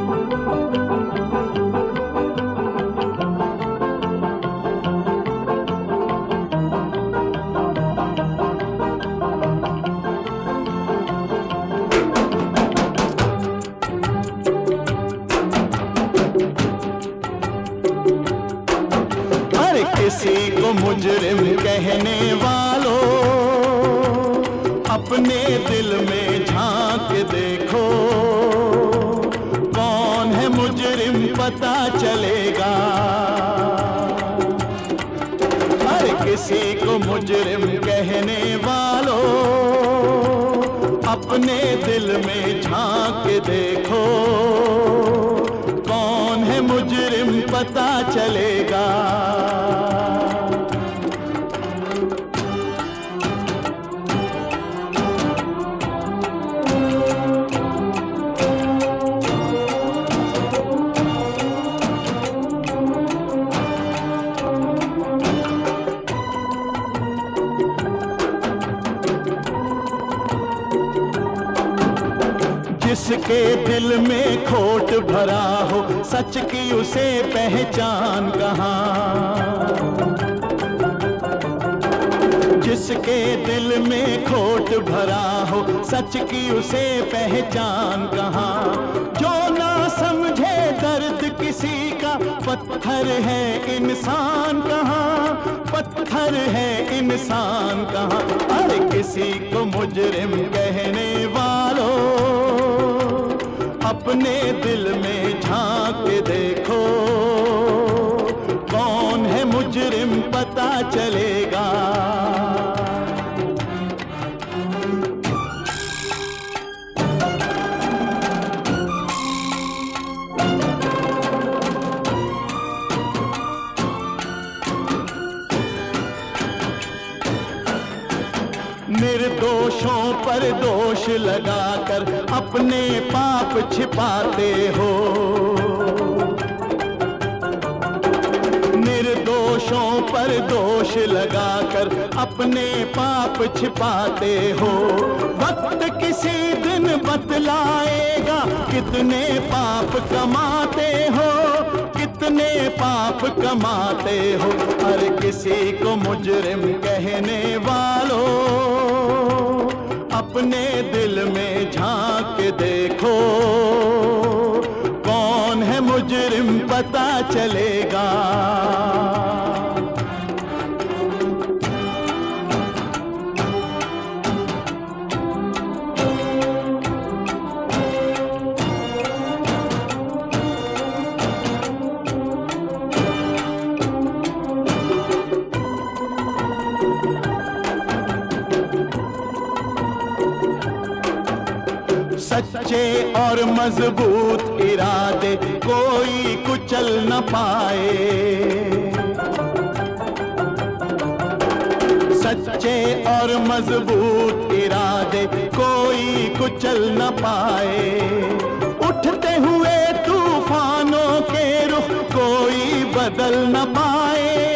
किसी को मुजरिम कहने वालों, अपने दिल में झांक देखो, कौन है मुजरिम पता चलेगा। हर किसी को मुजरिम कहने वालों, अपने दिल में झांक देखो, कौन है मुजरिम पता चलेगा। जिसके दिल में खोट भरा हो, सच की उसे पहचान कहाँ। जिसके दिल में खोट भरा हो, सच की उसे पहचान कहाँ। जो ना समझे दर्द किसी का, पत्थर है इंसान कहाँ, पत्थर है इंसान कहाँ। हर किसी को मुजरिम कहने वालों, अपने दिल में झांक देखो, कौन है मुजरिम पता चलेगा। निर्दोषों पर दोष लगाकर अपने पाप छिपाते हो। निर्दोषों पर दोष लगाकर अपने पाप छिपाते हो। वक्त किसी दिन बतलाएगा, कितने पाप कमाते हो, कितने पाप कमाते हो। हर किसी को मुजरिम कहने वालों, अपने दिल में झांक देखो, कौन है मुजरिम पता चलेगा। सच्चे और मजबूत इरादे कोई कुचल न पाए। सच्चे और मजबूत इरादे कोई कुचल न पाए। उठते हुए तूफानों के रुख कोई बदल न पाए।